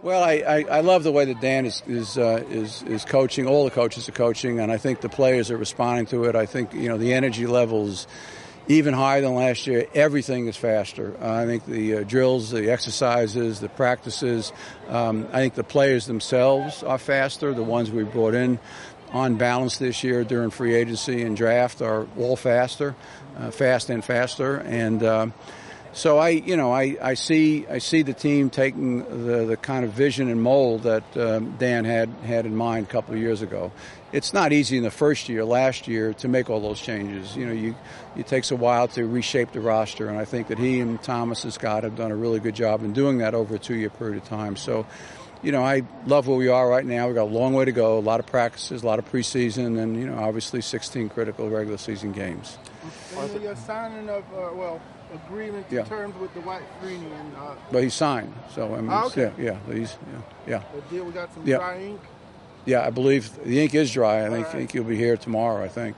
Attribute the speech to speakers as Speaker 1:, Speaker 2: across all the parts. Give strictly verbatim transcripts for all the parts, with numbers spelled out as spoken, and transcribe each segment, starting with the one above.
Speaker 1: Well, I, I, I love the way that Dan is is, uh, is is coaching. All the coaches are coaching, and I think the players are responding to it. I think you know the energy levels even higher than last year. Everything is faster. Uh, I think the uh, drills, the exercises, the practices. Um, I think the players themselves are faster. The ones we brought in on balance this year during free agency and draft are all faster, uh, fast and faster, and. Uh, So I, you know, I, I see I see the team taking the, the kind of vision and mold that um, Dan had had in mind a couple of years ago. It's not easy in the first year, last year, to make all those changes. You know, you it takes a while to reshape the roster, and I think that he and Thomas and Scott have done a really good job in doing that over a two-year period of time. So, you know, I love where we are right now. We've got a long way to go, a lot of practices, a lot of preseason, and, you know, obviously sixteen critical regular season games.
Speaker 2: And your signing of, uh, well, agreement to
Speaker 1: yeah.
Speaker 2: terms with the White Freeney and uh,
Speaker 1: but he signed, so I mean,
Speaker 2: oh, okay.
Speaker 1: yeah, yeah, he's yeah, yeah.
Speaker 2: The deal, we got some
Speaker 1: yeah.
Speaker 2: dry ink.
Speaker 1: Yeah, I believe the ink is dry. I think,
Speaker 2: right.
Speaker 1: think he'll be here tomorrow. I think.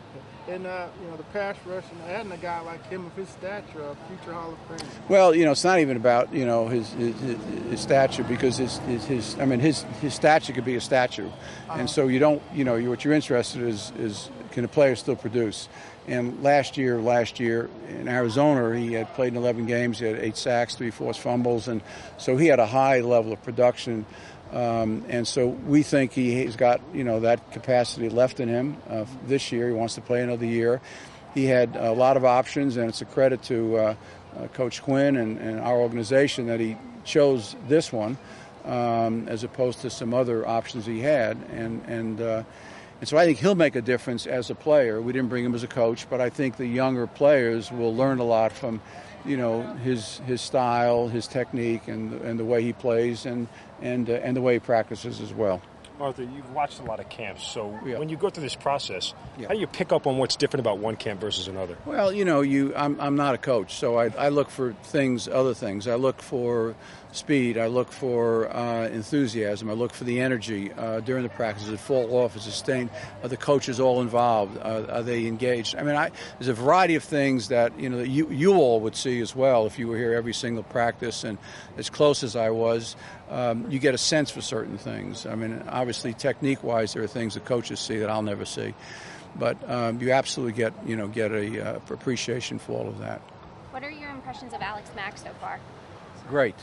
Speaker 2: And uh, you know, the pass rush and adding a guy like him of his stature, a future Hall of Fame.
Speaker 1: Well, you know, it's not even about you know his his, his, his stature because his, his his I mean his his stature could be a statue, uh-huh. and so you don't you know what you're interested in is is can a player still produce? And last year, last year in Arizona, he had played in eleven games. He had eight sacks, three forced fumbles, and so he had a high level of production. Um, and so we think he, he's got you know that capacity left in him uh, this year. He wants to play another year. He had a lot of options, and it's a credit to uh, uh, Coach Quinn and, and our organization that he chose this one um, as opposed to some other options he had. And and. Uh, And so I think he'll make a difference as a player. We didn't bring him as a coach, but I think the younger players will learn a lot from, you know, his his style, his technique, and and the way he plays, and and uh, and the way he practices as well.
Speaker 3: Arthur, you've watched a lot of camps, so
Speaker 1: yeah.
Speaker 3: when you go through this process,
Speaker 1: yeah.
Speaker 3: how do you pick up on what's different about one camp versus another?
Speaker 1: Well, you know, you I'm I'm not a coach, so I I look for things, other things. I look for speed. I look for uh, enthusiasm. I look for the energy uh, during the practice. Does it fall off? Is it sustained? Are the coaches all involved? Uh, are they engaged? I mean, I, there's a variety of things that you know that you you all would see as well if you were here every single practice. And as close as I was, um, you get a sense for certain things. I mean, obviously, technique-wise, there are things that coaches see that I'll never see. But um, you absolutely get you know get a uh, appreciation for all of that.
Speaker 4: What are your impressions of Alex Mack so far?
Speaker 1: Great.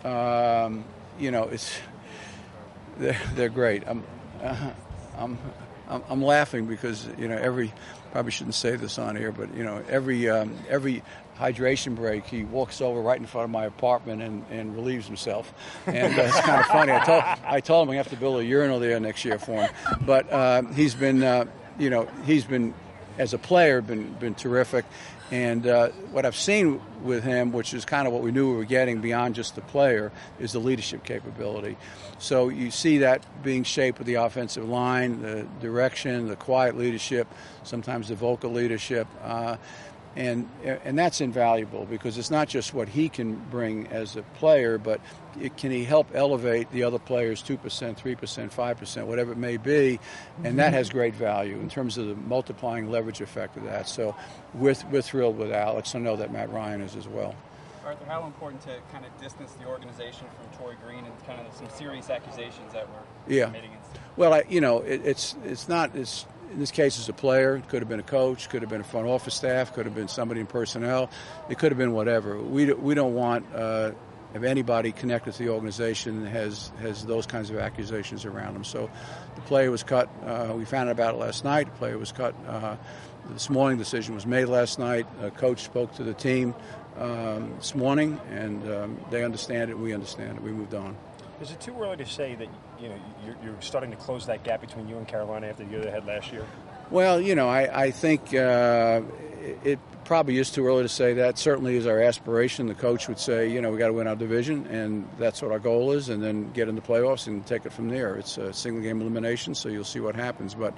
Speaker 1: Um, you know, it's they're, they're great. I'm, uh, I'm, I'm, I'm laughing because you know every probably shouldn't say this on here, but you know every um, every hydration break he walks over right in front of my apartment and, and relieves himself, and uh, it's kind of funny. I told I told him we have to build a urinal there next year for him, but uh, he's been uh, you know he's been as a player been been terrific. And uh, what I've seen with him, which is kind of what we knew we were getting beyond just the player, is the leadership capability. So you see that being shaped with the offensive line, the direction, the quiet leadership, sometimes the vocal leadership. Uh, and and that's invaluable because it's not just what he can bring as a player, but it, can he help elevate the other players two percent, three percent, five percent, whatever it may be, and that has great value in terms of the multiplying leverage effect of that. So we're, we're thrilled with Alex. I know that Matt Ryan is as well.
Speaker 5: Arthur, how important to kind of distance the organization from Troy Green and kind of some serious accusations that were
Speaker 1: yeah.
Speaker 5: made against him?
Speaker 1: Well, I, you know, it, it's it's not it's. In this case, as a player, it could have been a coach, could have been a front office staff, could have been somebody in personnel. It could have been whatever. We we don't want uh, if anybody connected to the organization has has those kinds of accusations around them. So the player was cut. Uh, we found out about it last night. The player was cut uh, this morning. The decision was made last night. A coach spoke to the team um, this morning, and um, they understand it. We understand it. We moved on.
Speaker 3: Is it too early to say that you know you're, you're starting to close that gap between you and Carolina after the year they had last year?
Speaker 1: Well, you know, I, I think uh, it probably is too early to say that. Certainly is our aspiration. The coach would say, you know, we got to win our division, and that's what our goal is, and then get in the playoffs and take it from there. It's a single game elimination, so you'll see what happens. But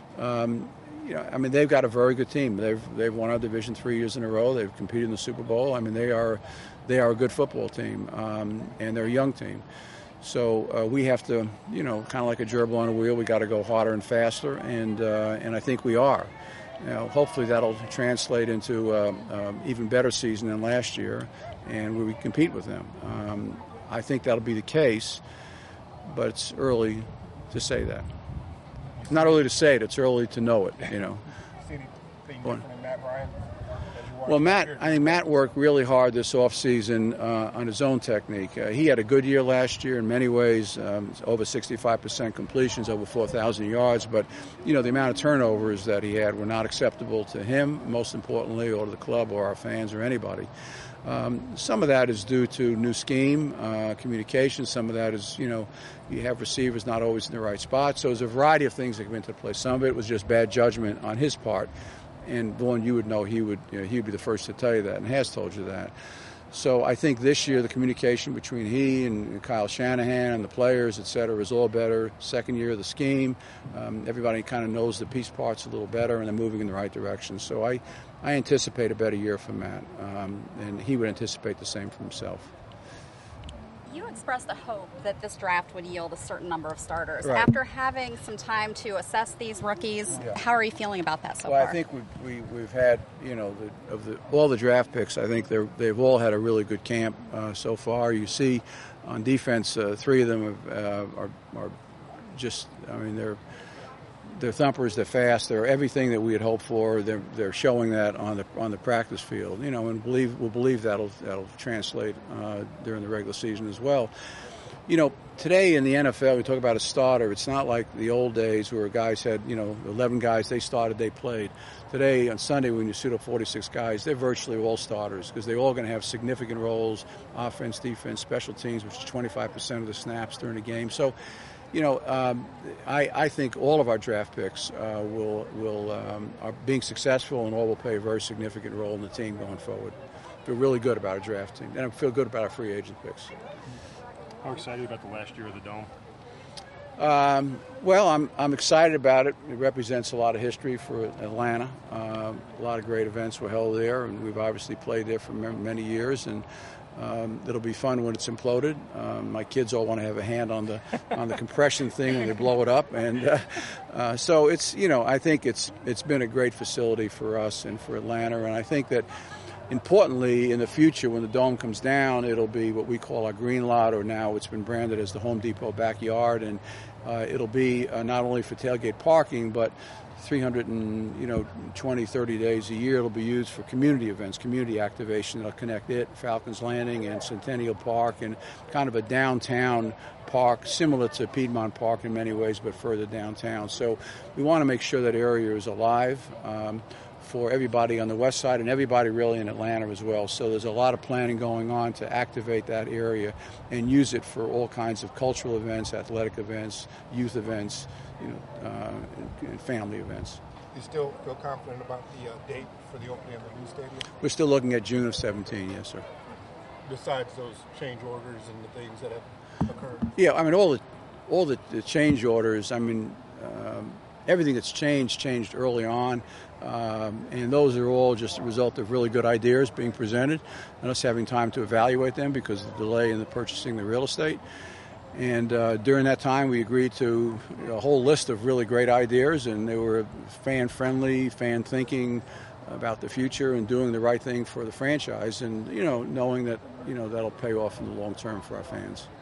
Speaker 1: um, you know, I mean, they've got a very good team. They've they've won our division three years in a row. They've competed in the Super Bowl. I mean, they are they are a good football team, um, and they're a young team. So uh, we have to, you know, kind of like a gerbil on a wheel, we got to go harder and faster, and uh, and I think we are. You know, hopefully that'll translate into uh, um, even better season than last year, and we compete with them. Um, I think that'll be the case, but it's early to say that. Not early to say it; it's early to know it. You know.
Speaker 3: See anything different in Matt Ryan?
Speaker 1: Well, Matt, I think Matt worked really hard this offseason uh, on his own technique. Uh, he had a good year last year in many ways, um, over sixty-five percent completions, over four thousand yards. But, you know, the amount of turnovers that he had were not acceptable to him, most importantly, or to the club or our fans or anybody. Um, some of that is due to new scheme, uh, communication. Some of that is, you know, you have receivers not always in the right spot. So there's a variety of things that come into play. Some of it was just bad judgment on his part. And Vaughn, you would know he would you know, he'd be the first to tell you that, and has told you that. So I think this year the communication between he and Kyle Shanahan and the players, et cetera, is all better. Second year of the scheme, um, everybody kind of knows the piece parts a little better, and they're moving in the right direction. So I, I anticipate a better year for Matt, um, and he would anticipate the same for himself.
Speaker 6: You expressed a hope that this draft would yield a certain number of starters.
Speaker 1: Right.
Speaker 6: After having some time to assess these rookies,
Speaker 1: Yeah.
Speaker 6: how are you feeling about that so
Speaker 1: well,
Speaker 6: far?
Speaker 1: I think we've, we, we've had, you know, the, of the, all the draft picks, I think they're, they've all had a really good camp uh, so far. You see on defense, uh, three of them have, uh, are, are just, I mean, they're they're thumpers, they're fast, they're everything that we had hoped for. They're they're showing that on the on the practice field, you know, and believe we'll believe that'll that'll translate uh, during the regular season as well. You know, today in the N F L, we talk about a starter. It's not like the old days where guys had, you know, eleven guys, they started, they played. Today, on Sunday, when you suit up forty-six guys, they're virtually all starters because they're all going to have significant roles, offense, defense, special teams, which is twenty-five percent of the snaps during the game. So, you know, um, I, I think all of our draft picks uh, will will um, are being successful, and all will play a very significant role in the team going forward. Feel really good about our draft team, and I feel good about our free agent picks.
Speaker 3: How excited about the last year of the Dome?
Speaker 1: Um, well, I'm I'm excited about it. It represents a lot of history for Atlanta. Um, a lot of great events were held there, and we've obviously played there for many years. And um, it'll be fun when it's imploded. Um, my kids all want to have a hand on the on the compression thing when they blow it up, and uh, uh, so it's you know I think it's it's been a great facility for us and for Atlanta, and I think that. Importantly, in the future, when the Dome comes down, it'll be what we call our green lot, or now it's been branded as the Home Depot backyard, and uh, it'll be uh, not only for tailgate parking, but three hundred twenty, thirty days a year, it'll be used for community events, community activation that'll connect it, Falcons Landing and Centennial Park, and kind of a downtown park, similar to Piedmont Park in many ways, but further downtown. So we want to make sure that area is alive. Um, for everybody on the west side and everybody really in Atlanta as well. So there's a lot of planning going on to activate that area and use it for all kinds of cultural events, athletic events, youth events, you know, uh, and, and family events.
Speaker 7: You still feel confident about the uh, date for the opening of the new stadium?
Speaker 1: We're still looking at June of seventeen, yes, sir.
Speaker 7: Besides those change orders and the things that have occurred?
Speaker 1: Yeah, I mean, all the, all the, the change orders, I mean, um, everything that's changed, changed early on. Um, and those are all just a result of really good ideas being presented and us having time to evaluate them because of the delay in the purchasing the real estate. And uh, during that time, we agreed to a whole list of really great ideas, and they were fan-friendly, fan-thinking about the future and doing the right thing for the franchise and, you know, knowing that, you know, that'll pay off in the long term for our fans.